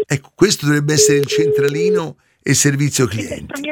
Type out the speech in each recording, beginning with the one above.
Ecco, questo dovrebbe essere il centralino e servizio clienti.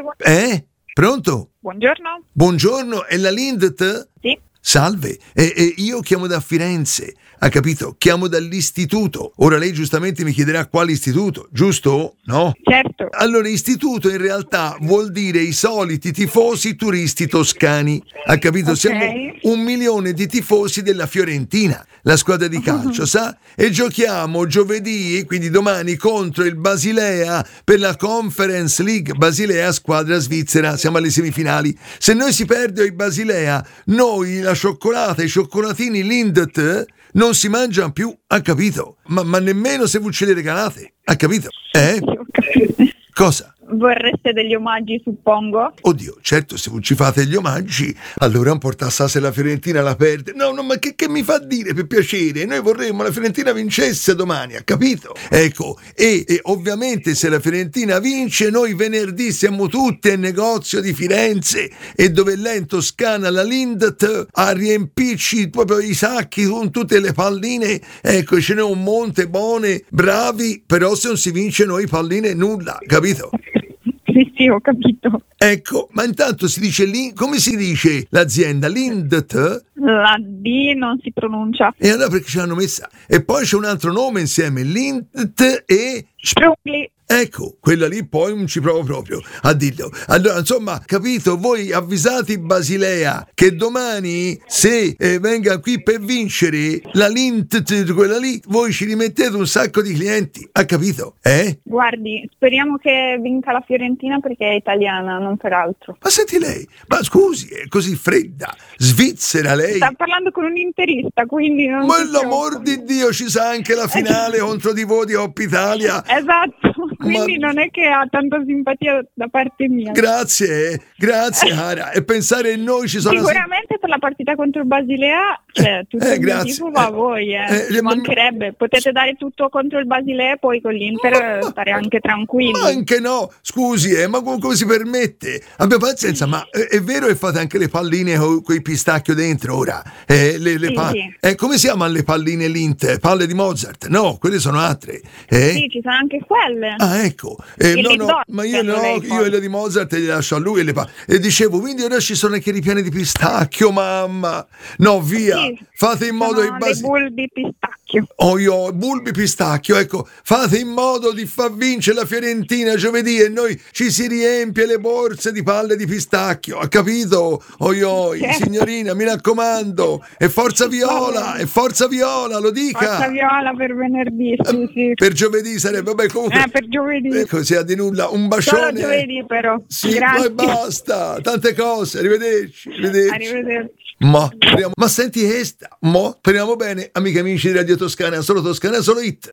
Pronto? Buongiorno. Buongiorno, è la Lindt? Sì. Salve, io chiamo da Firenze, ha capito? Chiamo dall'istituto. Ora lei giustamente mi chiederà quale istituto, giusto? No? Certo. Allora, istituto in realtà vuol dire i soliti tifosi turisti toscani, ha capito? Ok. Siamo 1 milione di tifosi della Fiorentina, la squadra di calcio, sa? E giochiamo giovedì, quindi domani, contro il Basilea per la Conference League. Basilea, squadra svizzera, siamo alle semifinali. Se noi si perde il Basilea, noi la cioccolata, i cioccolatini Lindt non si mangiano più, ha capito? Ma nemmeno se voi ce le regalate, ha capito? Sì, ho capito. Cosa? Vorreste degli omaggi, suppongo? Oddio, certo, se voi ci fate gli omaggi, allora non portasse se la Fiorentina la perde. No, ma che mi fa dire, per piacere? Noi vorremmo la Fiorentina vincesse domani, ha capito? Ecco, e ovviamente se la Fiorentina vince, noi venerdì siamo tutti al negozio di Firenze e dove lei in Toscana, la Lindt, a riempirci proprio i sacchi con tutte le palline. Ecco, ce n'è un monte buone, bravi, però se non si vince noi palline nulla, capito? Sì, ho capito. Ecco, ma intanto si dice come si dice l'azienda? Lindt? La D non si pronuncia. E allora perché ce l'hanno messa? E poi c'è un altro nome insieme, Lindt e... Sprungli. Ecco, quella lì poi non ci provo proprio a dirlo. Allora, insomma, capito, voi avvisate Basilea che domani, se venga qui per vincere la Lindt, quella lì, voi ci rimettete un sacco di clienti, ha capito? Guardi, speriamo che vinca la Fiorentina perché è italiana, non per altro. Ma senti lei, ma scusi, è così fredda, svizzera lei? Sta parlando con un interista, quindi non... Ma l'amor di Dio, ci sa anche la finale contro di voi di Coppa Italia. Esatto, quindi non è che ha tanta simpatia da parte mia. Grazie cara. E pensare in noi ci sono... Sicuramente per la partita contro il Basilea, cioè, tutto il mio tifo va a voi, ci mancherebbe. Potete dare tutto contro il Basilea e poi con l'Inter stare anche tranquilli. Ma anche no, scusi, ma come si permette? Abbia pazienza, ma è vero che fate anche le palline con i pistacchio dentro ora? Sì. Come si chiamano le palline Lindt? Palle di Mozart? No, quelle sono altre. Sì, ci sono anche quelle. Ah, ecco. Ma io le di Mozart le lascio a lui e dicevo, quindi ora ci sono anche i ripiani di pistacchio, mamma. No, via. Sì, fate in modo i bulbi pistacchio. Bulbi pistacchio, ecco. Fate in modo di far vincere la Fiorentina giovedì e noi ci si riempie le borse di palle di pistacchio, ha capito? Signorina, mi raccomando. E forza viola, lo dica. Forza viola per venerdì, sì. Per giovedì sarebbe, vabbè, comunque. Per giovedì. Ecco, sia di nulla, un bacione. Solo giovedì però. Sì, grazie. poi basta, tante cose, arrivederci. Arrivederci. Ma senti questa, speriamo bene, amiche e amici di Radio Toscana, solo Toscana, solo Hit.